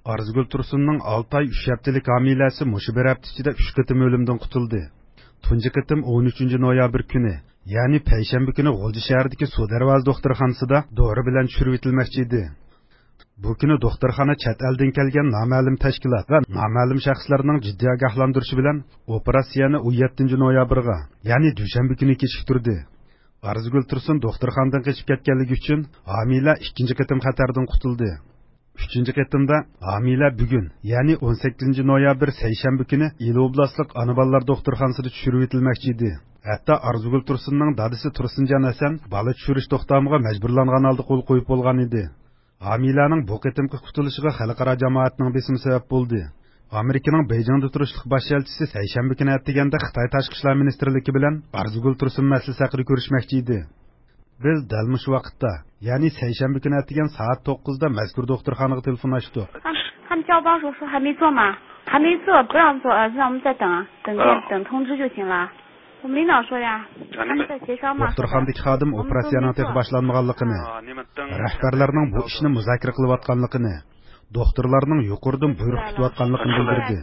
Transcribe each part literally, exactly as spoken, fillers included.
Arzgul Tursunning olti oy uch haftalik homilasi mushu bir hafta ichida uch qitim o'limdan qutuldi. Tunji qitim o'n uchinchi noyabr kuni, ya'ni payshanba kuni G'o'lji shahridagi Sudarvoz doktorxonasida dori bilan tushirib etilmoqchi edi. Bu kuni doktorxona chet eldan kelgan noma'lum tashkilot va noma'lum shaxslarning jiddiy ogohlantirishi bilan operatsiyani o'n yettinchi noyabrga, ya'ni dushanba kuni kechiktirdi. Arzgul Tursun doktorxonadan qochib ketganligi uchun homila ikkinchi qitim xatardan qutuldi. uchinchi qitimda homila bugun, ya'ni o'n sakkizinchi noyabr seshanba kuni Il oblastlik ona bolalar doktorxonasida tushirib etilmoqchi edi. Hatto Arzgul Tursunning dadasi Tursunjon Hasan bola tushirish to'xtamiga majburlangan holda qo'l qo'yib bo'lgan edi. Homilaning bu qitimqi qutulishiga xalqaro jamoatning besimi sabab bo'ldi. Amerikaning Beyjingda turishlik bosh elchisi seshanba kuni atdiganda Xitoy tashqi ishlar ministrligi bilan Arzgul Tursun masalasi haqida ko'rishmoqchi edi. Biz dal mush vaqtda, ya'ni seshanba kuni atgan soat to'qqizda mazkur doktorxonaga telefon ochdik. 他们交帮手说还没做吗？还没做，不让做，让我们再等，等等通知就行了。我们领导说呀，他们在协商嘛。 Doktorxonadagi xodim operatsiyaning tez boshlanmaganligini, rahbarlarning bu ishni muzokara qilayotganligini, doktorlarning yuqoridan buyruq kutayotganligini bildirdi.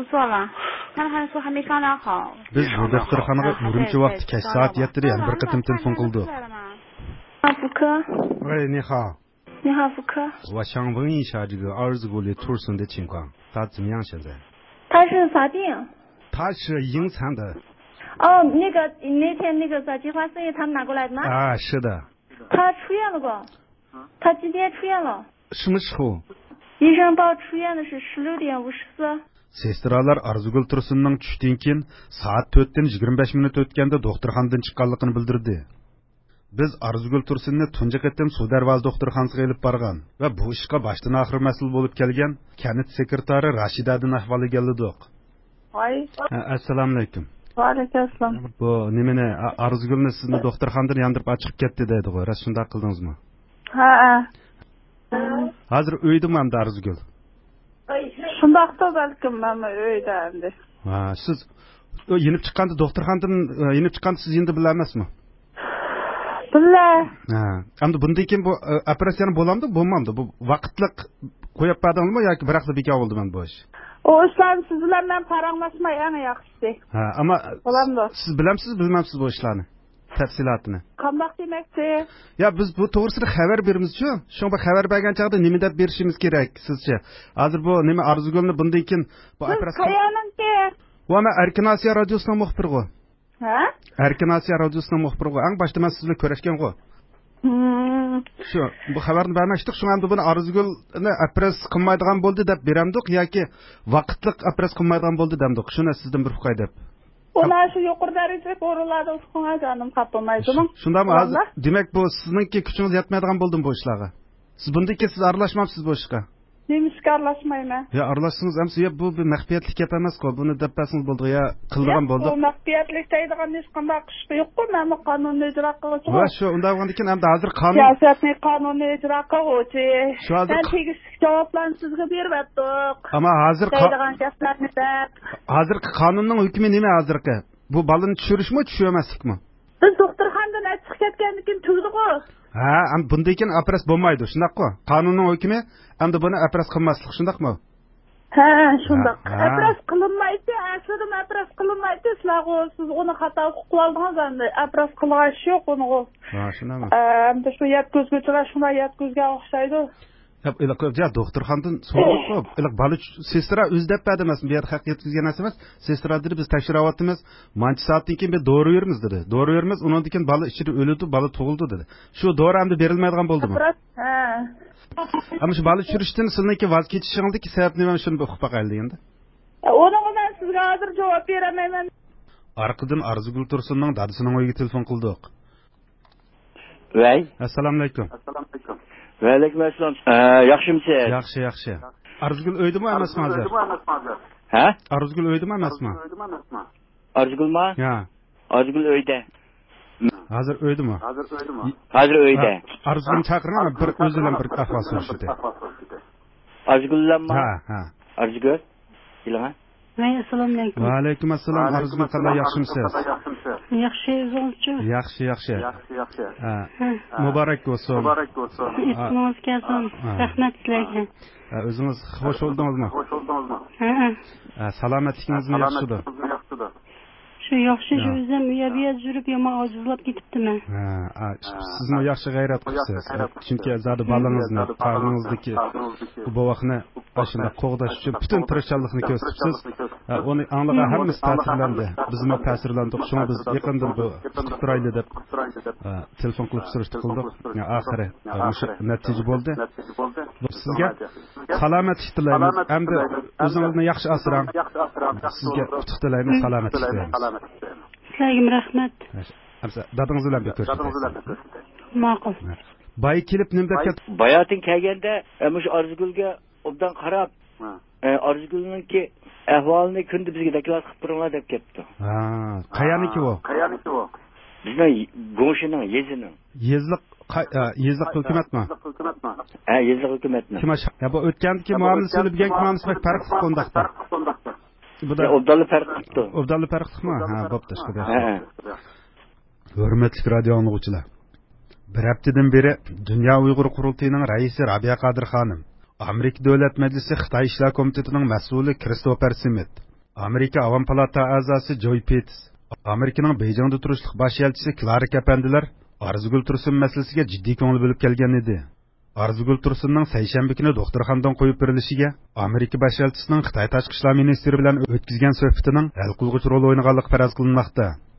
Biz bu doktorxonaga Urumchi vaqti kech soat yettida yana bir qitim telefon qildik. 妇科。 喂，你好。 你好，妇科。 我想问一下这个儿子谷里兔孙的情况，他怎么样现在？ 他是啥病？ 他是引产的。 哦，那个那天那个在计划生育他们拿过来的吗？ 啊，是的。 他出院了不？他今天出院了。 什么时候？ 医生报出院的是十六点五十四。 Sestralar Arzgul Tursunning tushdan keyin soat to'rtdan yigirma besh minut o'tganda doktorxonadan chiqqanligini bildirdi. Biz Arzgul Tursunni tunji qitim Sudarvoz doktorxonasiga olib borgan va bu ishga boshdan oxir mas'ul bo'lib kelgan kanit sekretari Rashidadan ahvol egalladik. Voy. Assalomu alaykum. Va alaykum assalom. Bu nimani Arzgulni sizni doktorxonadan yondirib chiqib ketdi deydi-ku. Ras shunday qildingizmi? Ha. Hozir uydimi endi Arzgul? Shundaqda balkim men uyda endi. Ha, siz yenib chiqqanda doktorxonadan yenib chiqqanda siz endi bilamasizmi? Billa. Ha, endi bundan keyin bu operatsiyani bo'lamdi, bo'lmamdi? Bu vaqtliq qo'yib qo'ydingizmi yoki bir vaqtda bekor bo'ldi men bu ish? O ishlarni siz bilan men paranglashmay eng yaxshisi. Ha, ammo bo'lamdi. Siz bilamsiz, bilmamsiz bu ishlarni? Tafsilotini. Qandoq demakchi? Ya biz bu to'g'risida xabar beramiz-ku. Shunga xabar bergan chaqda nima deb berishimiz kerak sizcha? Hozir bu nima Arzgulni bundan keyin bu operatsiya Qayaningki? Bu men Erkin Osiyo radiosining muxbiri-ku. Ha? Erkin Osiyo radiosining muxbiri-ku. Eng boshda men siz bilan ko'rishgan-ku. Hmm. Shu, bu xabarni bermoqchidik. Shunga endi buni Arzgulni operatsiya qilmaydigan bo'ldi deb beramdik yoki vaqtliq operatsiya qilmaydigan bo'ldi demdik. Shuni sizdan bir huquq deb. Ona shu yuqori darajadagi o'rinlarda o'qishga jonim qapolmaydimi? Shundami? Demak bu sizningki kuchingiz yetmaydigan bo'ldimi bu ishlarga? Siz bundan keyin siz aralashmamsiz bu ishga? Nemishga aralashmayman. Ya aralashsangiz ham siz bu bir maxfiyatlik gap emas-ku. Buni debpasingiz bo'ldi ya qildigan bo'ldi. Bu maxfiyatlik deydigan hech qanday qish yo'q-ku. Men qonunni ijro qiluvchi. Va shu unday bo'lganda keyin endi hozir qonun siyosatni qonunni ijro qiluvchi. Shu hozir men tegishli javoblarni sizga beribdik. Ammo hozir deydigan gaplarni deb. Hozir qonunning hukmi nima hozirgi? Bu balani tushirishmi, tushirmaslikmi? Biz doktorxonadan chiqib ketgandan keyin tugdi-ku. Ha, endi bundan keyin operatsiya bo'lmaydi, shundaqmi? Qonunning hukmi endi buni operatsiya qilmaslik, shundaqmi? Ha, shundaq. Operatsiya qilinmaydi, aslida operatsiya qilinmaydi. Sizlar siz uni xato qilib oldingiz endi. Operatsiya qilish yo'q uni. Ha, shundami? Endi shu yetkazuvchilar shunday yetkazga o'xshaydi. Ya, iliq ya doktorxonadan so'rab qo'yib, iliq bola sestra o'z deb berdi emasmi? Bu yerda haq yetkazgan emas. Sestra dedi, biz tekshiryapmiz. Manchi soatdan keyin biz dori beramiz dedi. Dori beramiz, undan keyin bola ichida o'ldi, bola tug'ildi dedi. Shu dori hamda berilmaydigan bo'ldimi? Ha. Ammo shu bola tushirishdan sizniki voz kechishingizdagi sabab nima shuni o'qib boqaylik endi. Uni men sizga hozir javob beraman. Arqadan Arzgul Tursunning dadasining uyiga telefon qildik. Voy. Assalomu alaykum. Assalomu alaykum. Va alaykum assalom. Yaxshimisiz? Yaxshi, yaxshi. Arzgul uydimi emasmi hozir? Ha? Arzgul uydimi emasmi? Arzgulmi? Ha. Arzgul uyda. Hozir uydimi? Hozir uydimi? Hozir uyda. Arzgulni chaqirma, bir o'zidan bir ahvol so'rashdi. Arzgullanmi? Ha, ha. Arzgul. Kelama. Assalomu alaykum. Va alaykum assalom. Arzgul qanday yaxshimisiz? Yaxshi, o'zingizchi? Yaxshi, yaxshi. Yaxshi, yaxshi. Ha. Muborak bo'lsin. Muborak bo'lsin. Ismingiz kelsin. Rahmat sizlarga. O'zingiz xush bo'ldingizmi? Xush bo'ldingizmi? Ha. Salomatligingizni yaxshidi. Yaxshidi. Shu yaxshi shu o'zim u yerga yurib yomon ojizlab ketibdiman. Ha, sizni yaxshi g'ayrat qilsiz. Chunki zodi bolangizni, qarningizdagi bu bovoqni ashunda qo'g'dash uchun butun tirishchilikni ko'rsatibsiz. Uni anglagan hammamiz ta'sirlandi. Biz ham ta'sirlandik. Shunga biz yaqindan bu qutqarayli deb telefon qilib surishti qildik. Oxiri o'sha natija bo'ldi. Sizga salomatlik tilaymiz. Hamda o'zingizni yaxshi asrang. Sizga utuq tilaymiz, salomatlik tilaymiz. Sizlarga rahmat. Dadingiz bilan bir ko'rishamiz. Ma'qul. Bay kelib nimda ket? Bayatin kelganda, mush Arzigulga obdan qarab, Arzigulninki ahvolini kunda bizga deklaratsiya qilib turinglar deb ketdi. Ha, qayaniki u? Qayaniki u? Bizning Go'shining, yezining. Yezliq yezliq hukumatmi? Ha, yezliq hukumatmi. Kim ash? Ya bu o'tgandagi muomalasi bilgan muomalasi farqli qo'ndaqda. Bu da obdalli farq qildi. Obdalli farq qilma? Ha, bo'pti ishqida. Ha. Hurmatli radio anglag'uvchilar. Bir haftadan beri Dunyo Uyg'ur qurultayining raisi Rabiya Qadir xonim, Amerika Davlat Majlisi Xitoy ishlar komitetining mas'uli Kristofer Smit, Amerika Avam palata a'zosi Joy Pitts, Amerikaning Beyjingda turishliq bosh elchisi Klara Kapandilar Arzigul Tursun masalasiga jiddiy ko'ngil bo'lib kelgan edi. Arzigul Tursunning seshanba kuni doktorxonadan qo'yib berilishiga Amerika bosh elchisining Xitoy tashqi ishlar ministri bilan o'tkazgan suhbatining hal qilg'uchi rol o'ynaganligi faraz qilinmoqda.